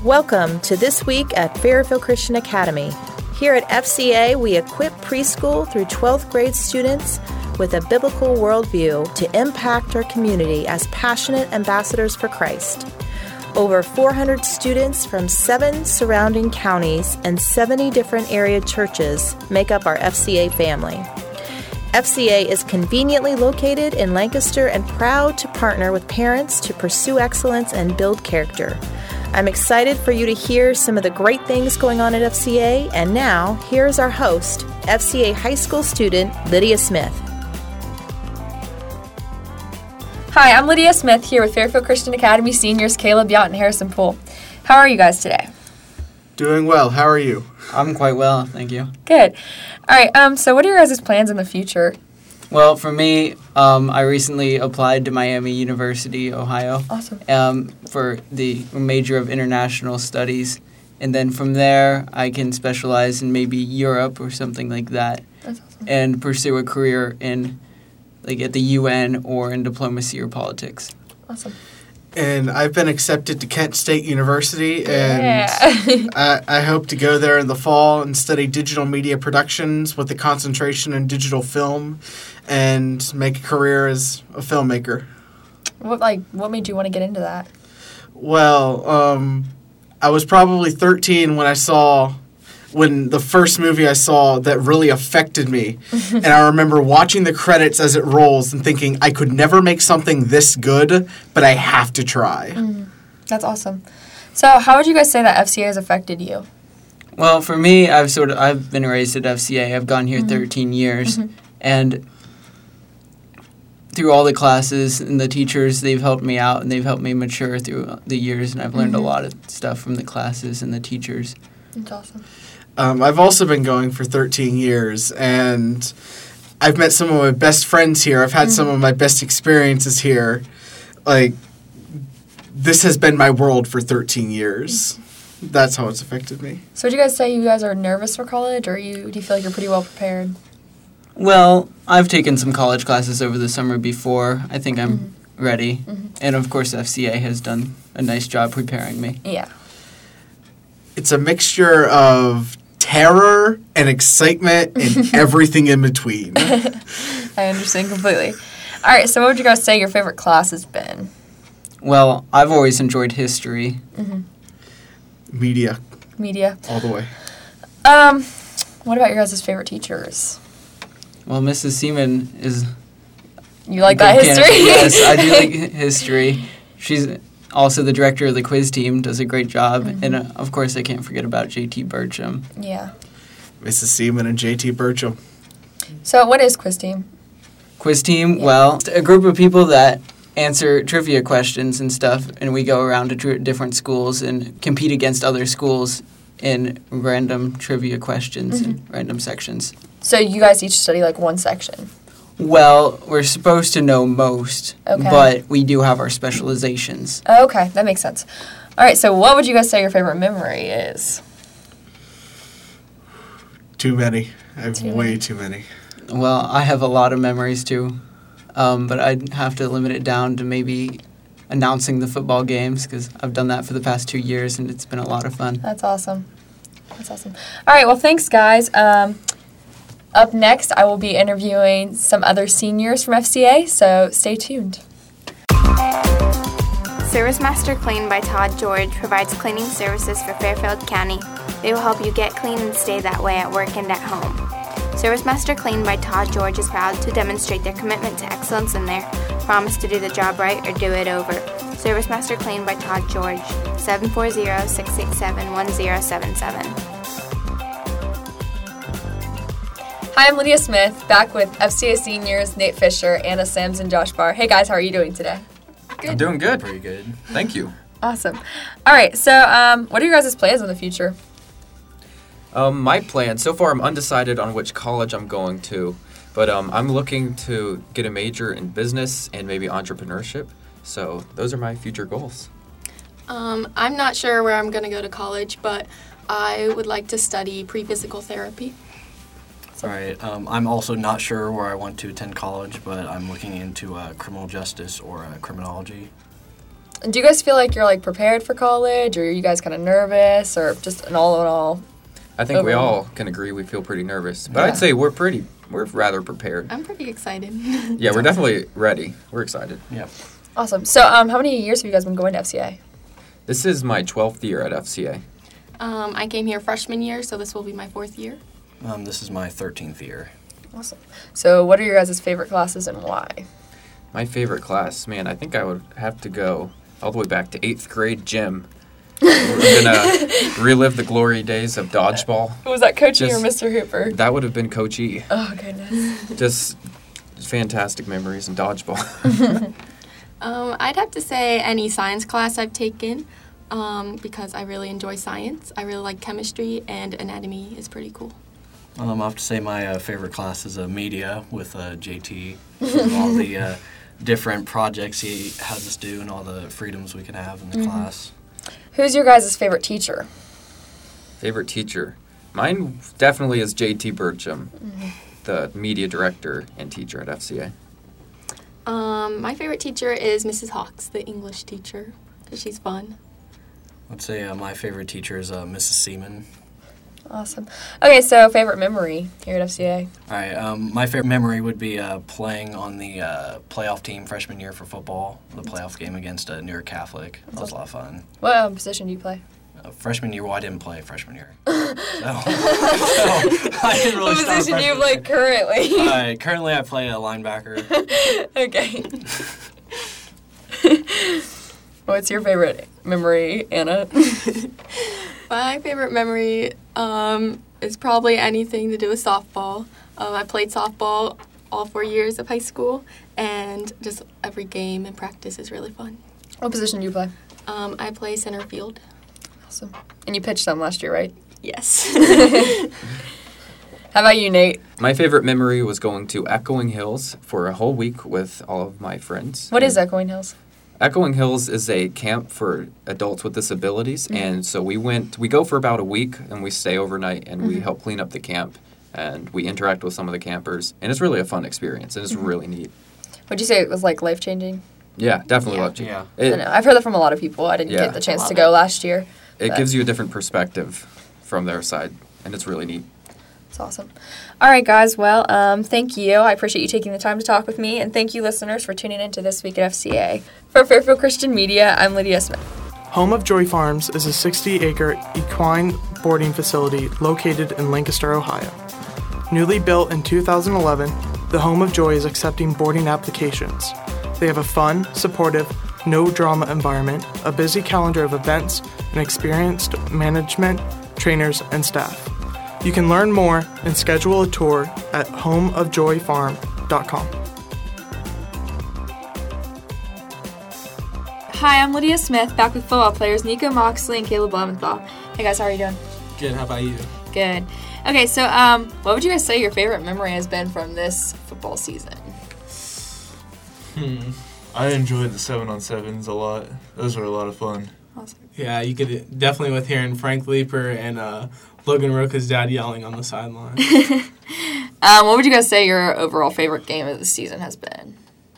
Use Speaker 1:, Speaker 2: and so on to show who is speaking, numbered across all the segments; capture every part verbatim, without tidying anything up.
Speaker 1: Welcome to This Week at Fairfield Christian Academy. Here at F C A, we equip preschool through twelfth grade students with a biblical worldview to impact our community as passionate ambassadors for Christ. Over four hundred students from seven surrounding counties and seventy different area churches make up our F C A family. F C A is conveniently located in Lancaster and proud to partner with parents to pursue excellence and build character. I'm excited for you to hear some of the great things going on at F C A, and now, here's our host, F C A high school student Lydia Smith.
Speaker 2: Hi, I'm Lydia Smith here with Fairfield Christian Academy seniors Caleb Yount and Harrison Poole. How are you guys today?
Speaker 3: Doing well. How are you?
Speaker 4: I'm quite well, thank you.
Speaker 2: Good. All right, um, so what are your guys' plans in the future?
Speaker 4: Well, for me, um, I recently applied to Miami University, Ohio.
Speaker 2: Awesome.
Speaker 4: Um, for the major of international studies. And then from there, I can specialize in maybe Europe or something like that.
Speaker 2: That's awesome. And
Speaker 4: pursue a career in, like, at the U N or in diplomacy or politics.
Speaker 2: Awesome.
Speaker 3: And I've been accepted to Kent State University, and
Speaker 2: Yeah.
Speaker 3: I, I hope to go there in the fall and study digital media productions with a concentration in digital film and make a career as a filmmaker.
Speaker 2: What like what made you want to get into that?
Speaker 3: Well, um, I was probably thirteen when I saw, when the first movie I saw that really affected me. And I remember watching the credits as it rolls and thinking, I could never make something this good, but I have to try.
Speaker 2: Mm, that's awesome. So how would you guys say that F C A has affected you?
Speaker 4: Well, for me, I've sort of I've been raised at F C A. I've gone here mm-hmm. thirteen years, mm-hmm. and through all the classes and the teachers, they've helped me out and they've helped me mature through the years, and I've learned mm-hmm. a lot of stuff from the classes and the teachers.
Speaker 2: That's awesome.
Speaker 3: Um, I've also been going for thirteen years, and I've met some of my best friends here. I've had mm-hmm. some of my best experiences here. Like, this has been my world for thirteen years. Mm-hmm. That's how it's affected me.
Speaker 2: So would you guys say you guys are nervous for college, or you do you feel like you're pretty well prepared?
Speaker 4: Well, I've taken some college classes over the summer before. I think I'm mm-hmm. ready. Mm-hmm. And, of course, F C A has done a nice job preparing me.
Speaker 2: Yeah.
Speaker 3: It's a mixture of terror and excitement and everything in between.
Speaker 2: I understand completely. All right, so what would you guys say your favorite class has been?
Speaker 4: Well, I've always enjoyed history.
Speaker 2: Mm-hmm.
Speaker 3: Media.
Speaker 2: Media.
Speaker 3: All the way.
Speaker 2: Um, what about your guys' favorite teachers?
Speaker 4: Well, Missus Seaman is...
Speaker 2: You like that history?
Speaker 4: Yes, I do like history. She's also the director of the quiz team, does a great job. Mm-hmm. And, uh, of course, I can't forget about J T Burcham.
Speaker 2: Yeah.
Speaker 3: Missus Seaman and J T Burcham.
Speaker 2: So what is quiz team?
Speaker 4: Quiz team?
Speaker 2: Yeah.
Speaker 4: Well, a group of people that answer trivia questions and stuff, and we go around to tr- different schools and compete against other schools in random trivia questions mm-hmm. and random sections.
Speaker 2: So you guys each study, like, one section?
Speaker 4: Well, we're supposed to know most,
Speaker 2: okay.
Speaker 4: but we do have our specializations.
Speaker 2: Oh, okay, that makes sense. All right, so what would you guys say your favorite memory is?
Speaker 3: Too many. I have
Speaker 2: too
Speaker 3: way
Speaker 2: many.
Speaker 3: too many.
Speaker 4: Well, I have a lot of memories, too, um, but I'd have to limit it down to maybe announcing the football games, because I've done that for the past two years, and it's been a lot of fun.
Speaker 2: That's awesome. That's awesome. All right, well, thanks, guys. Um, Up next, I will be interviewing some other seniors from F C A, so stay tuned.
Speaker 5: Service Master Clean by Todd George provides cleaning services for Fairfield County. They will help you get clean and stay that way at work and at home. Service Master Clean by Todd George is proud to demonstrate their commitment to excellence and their promise to do the job right or do it over. Service Master Clean by Todd George, seven four zero, six eight seven, one zero seven seven.
Speaker 2: Hi, I'm Lydia Smith, back with F C A seniors Nate Fisher, Anna Sims, and Josh Barr. Hey, guys, how are you doing today?
Speaker 6: Good. I'm doing good. Pretty good. Thank you.
Speaker 2: Awesome. All right, so um, what are your guys' plans in the future?
Speaker 6: Um, my plan, so far I'm undecided on which college I'm going to, but um, I'm looking to get a major in business and maybe entrepreneurship, so those are my future goals.
Speaker 7: Um, I'm not sure where I'm going to go to college, but I would like to study pre-physical therapy.
Speaker 8: All right. Um, I'm also not sure where I want to attend college, but I'm looking into uh, criminal justice or uh, criminology.
Speaker 2: Do you guys feel like you're like prepared for college, or are you guys kind of nervous, or just an all in all?
Speaker 6: I think we
Speaker 2: Overall.
Speaker 6: all can agree we feel pretty nervous, but
Speaker 2: Yeah.
Speaker 6: I'd say we're pretty, we're rather prepared.
Speaker 7: I'm pretty excited.
Speaker 6: Yeah, we're definitely ready. We're excited.
Speaker 8: Yeah.
Speaker 2: Awesome. So, um, how many years have you guys been going to F C A?
Speaker 6: This is my twelfth year at F C A.
Speaker 7: um, I came here freshman year, so this will be my fourth year.
Speaker 8: Um, this is my thirteenth year.
Speaker 2: Awesome. So, what are your guys' favorite classes and why?
Speaker 6: My favorite class, man, I think I would have to go all the way back to eighth grade gym. We're gonna relive the glory days of dodgeball.
Speaker 2: Was that Coach E or
Speaker 6: Just-
Speaker 2: Mister Hooper?
Speaker 6: That would have been Coach E.
Speaker 2: Oh, goodness.
Speaker 6: Just fantastic memories in dodgeball.
Speaker 7: Um, I'd have to say any science class I've taken um, because I really enjoy science. I really like chemistry, and anatomy is pretty cool.
Speaker 8: Um, I have to say my uh, favorite class is uh, media with uh, J T. With all the uh, different projects he has us do and all the freedoms we can have in the
Speaker 2: Mm-hmm.
Speaker 8: class.
Speaker 2: Who's your guys' favorite teacher?
Speaker 6: Favorite teacher? Mine definitely is J T Burcham, the media director and teacher at F C A.
Speaker 7: Um, my favorite teacher is Missus Hawks, the English teacher, because she's fun.
Speaker 8: I'd say uh, my favorite teacher is uh, Missus Seaman.
Speaker 2: Awesome. Okay, so favorite memory here at F C A?
Speaker 8: All right, um, my favorite memory would be uh, playing on the uh, playoff team freshman year for football, the playoff game against uh, Newark Catholic. That was a lot of fun.
Speaker 2: What um, position do you play?
Speaker 8: Uh, freshman year, well, I didn't play freshman year. so, so I didn't really
Speaker 2: What
Speaker 8: start
Speaker 2: position do you
Speaker 8: freshman
Speaker 2: play
Speaker 8: year.
Speaker 2: currently?
Speaker 8: Uh, currently, I play a linebacker.
Speaker 2: Okay. What's your favorite memory, Anna?
Speaker 7: My favorite memory um, is probably anything to do with softball. Um, I played softball all four years of high school, and just every game and practice is really fun.
Speaker 2: What position do you play?
Speaker 7: Um, I play center field.
Speaker 2: Awesome. And you pitched some last year, right?
Speaker 7: Yes.
Speaker 2: How about you, Nate?
Speaker 6: My favorite memory was going to Echoing Hills for a whole week with all of my friends.
Speaker 2: What is Echoing Hills?
Speaker 6: Echoing Hills is a camp for adults with disabilities,
Speaker 2: Mm-hmm.
Speaker 6: and so we went. We go for about a week, and we stay overnight, and
Speaker 2: Mm-hmm.
Speaker 6: we help clean up the camp, and we interact with some of the campers, and it's really a fun experience, and it's
Speaker 2: Mm-hmm.
Speaker 6: really neat.
Speaker 2: Would you say it was like life changing?
Speaker 6: Yeah, definitely
Speaker 7: Yeah.
Speaker 6: loved it.
Speaker 8: Yeah.
Speaker 2: I
Speaker 6: It,
Speaker 2: know. I've heard that from a lot of people. I didn't
Speaker 6: Yeah.
Speaker 2: get the chance
Speaker 7: I
Speaker 2: to
Speaker 7: love
Speaker 2: go
Speaker 7: it.
Speaker 2: last year.
Speaker 6: it
Speaker 2: but-
Speaker 6: gives you a different perspective from their side, and it's really neat.
Speaker 2: It's awesome. All right, guys. Well, um, thank you. I appreciate you taking the time to talk with me, and thank you, listeners, for tuning in to This Week at F C A. For Fairfield Christian Media, I'm Lydia Smith.
Speaker 9: Home of Joy Farms is a sixty-acre equine boarding facility located in Lancaster, Ohio. Newly built in two thousand eleven, the Home of Joy is accepting boarding applications. They have a fun, supportive, no-drama environment, a busy calendar of events, and experienced management, trainers, and staff. You can learn more and schedule a tour at home of joy farm dot com.
Speaker 2: Hi, I'm Lydia Smith, back with football players Nico Moxley and Caleb Leventhal. Hey, guys. How are you doing?
Speaker 10: Good, how about you?
Speaker 2: Good. Okay, so um, what would you guys say your favorite memory has been from this football season?
Speaker 10: Hmm. I enjoyed the seven on sevens a lot. Those were a lot of fun.
Speaker 2: Awesome.
Speaker 11: Yeah, you could definitely with hearing Frank Leeper and uh, Logan Roca's dad yelling on the sideline.
Speaker 2: Um, what would you guys say your overall favorite game of the season has been?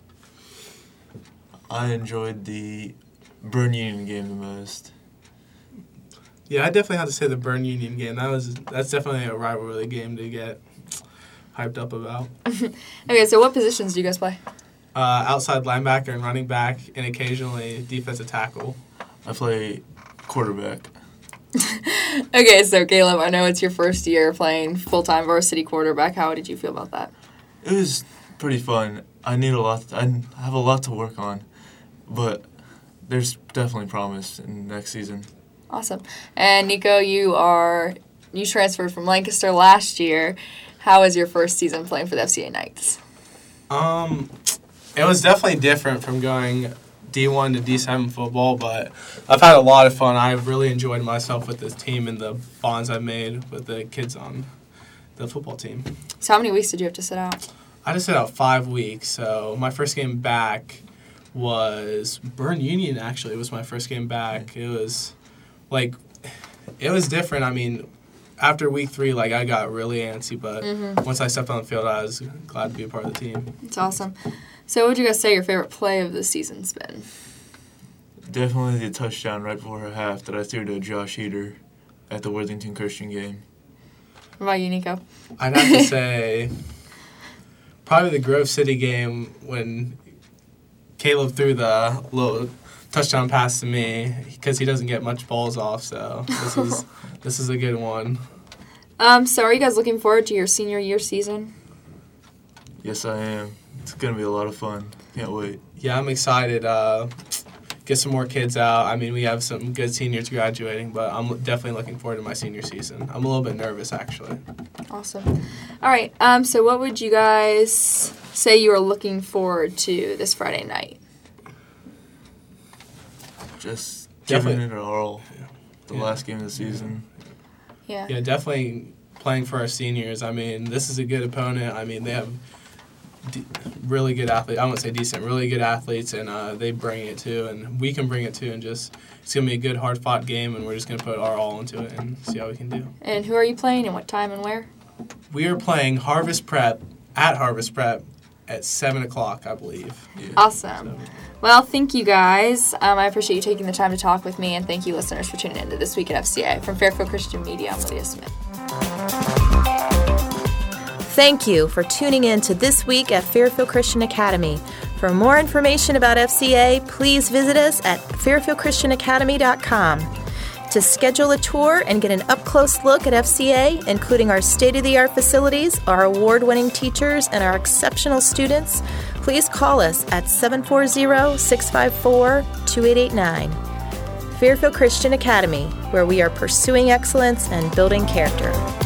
Speaker 10: I enjoyed the Burn Union game the most.
Speaker 11: Yeah, I definitely have to say the Burn Union game. That was that's definitely a rivalry game to get hyped up about.
Speaker 2: Okay, so what positions do you guys play?
Speaker 11: Uh, outside linebacker and running back, and occasionally defensive tackle.
Speaker 10: I play quarterback.
Speaker 2: Okay, so Caleb, I know it's your first year playing full-time varsity quarterback. How did you feel about that?
Speaker 10: It was pretty fun. I need a lot. I have a lot to work on, but there's definitely promise in next season.
Speaker 2: Awesome. And Nico, you are you transferred from Lancaster last year. How was your first season playing for the F C A Knights?
Speaker 11: Um, it was definitely different from going D one to D seven football, but I've had a lot of fun. I've really enjoyed myself with this team and the bonds I've made with the kids on the football team.
Speaker 2: So how many weeks did you have to sit out?
Speaker 11: I just sit out five weeks, so my first game back was Burn Union, actually. It was my first game back. It was, like, it was different. I mean, after week three, like, I got really antsy, but
Speaker 2: Mhm.
Speaker 11: once I stepped on the field, I was glad to be a part of the team.
Speaker 2: It's awesome. So what would you guys say your favorite play of the season's been?
Speaker 10: Definitely the touchdown right before her half that I threw to Josh Heater at the Worthington Christian game.
Speaker 2: What about you, Nico?
Speaker 11: I'd have to say probably the Grove City game when Caleb threw the little touchdown pass to me because he doesn't get much balls off. So this is this is a good one.
Speaker 2: Um, so are you guys looking forward to your senior year season?
Speaker 10: Yes, I am. It's going to be a lot of fun. Can't wait.
Speaker 11: Yeah, I'm excited. Uh, get some more kids out. I mean, we have some good seniors graduating, but I'm definitely looking forward to my senior season. I'm a little bit nervous, actually.
Speaker 2: Awesome. All right. Um, so what would you guys say you are looking forward to this Friday night?
Speaker 10: Just
Speaker 11: Definitely.
Speaker 10: giving it our all. The
Speaker 11: Yeah.
Speaker 10: last game of the season.
Speaker 2: Yeah.
Speaker 11: Yeah, definitely playing for our seniors. I mean, this is a good opponent. I mean, they have d- really good athletes. I won't say decent, really good athletes, and uh, they bring it too, and we can bring it too. And just it's gonna be a good, hard-fought game, and we're just gonna put our all into it and see how we can do.
Speaker 2: And who are you playing and what time and where?
Speaker 11: We are playing Harvest Prep at Harvest Prep at seven o'clock, I believe.
Speaker 10: Yeah.
Speaker 2: Awesome. Well, thank you guys. Um, I appreciate you taking the time to talk with me, and thank you, listeners, for tuning in to This Week at F C A. From Fairfield Christian Media, I'm Lydia Smith.
Speaker 1: Thank you for tuning in to This Week at Fairfield Christian Academy. For more information about F C A, please visit us at fairfield christian academy dot com. To schedule a tour and get an up-close look at F C A, including our state-of-the-art facilities, our award-winning teachers, and our exceptional students, please call us at seven four zero, six five four, two eight eight nine. Fairfield Christian Academy, where we are pursuing excellence and building character.